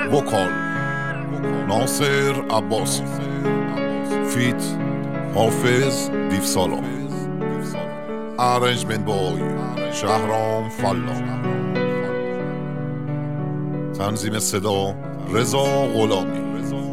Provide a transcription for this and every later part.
وکال ناصر عباسی فیت حافظ دیفسالار ارنجمنت بای شهرام فلاح تنظیم صدا رضا غلامی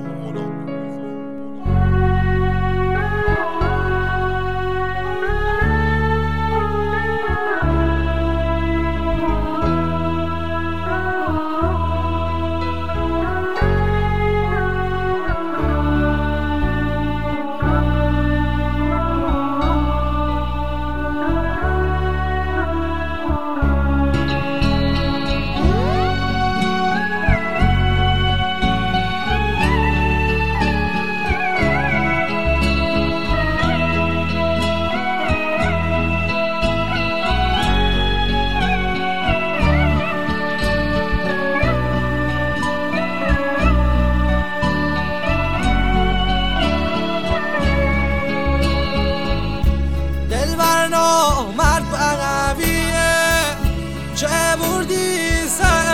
مرد بقویه چه بردی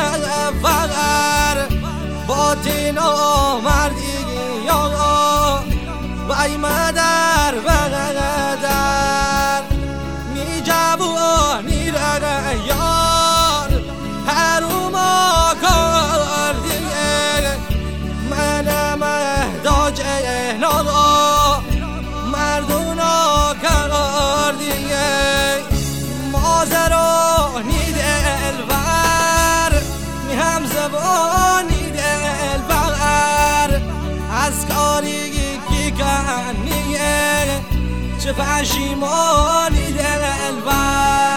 سفر باطن مردی یا وای مادر بقدر می جوانی را یار هروما کردیه من محتاج ناغا مردونا کردیه مازرانی دلبر می هم زبانی دلبر از کاری که کنیه چه پشیمانی دلبر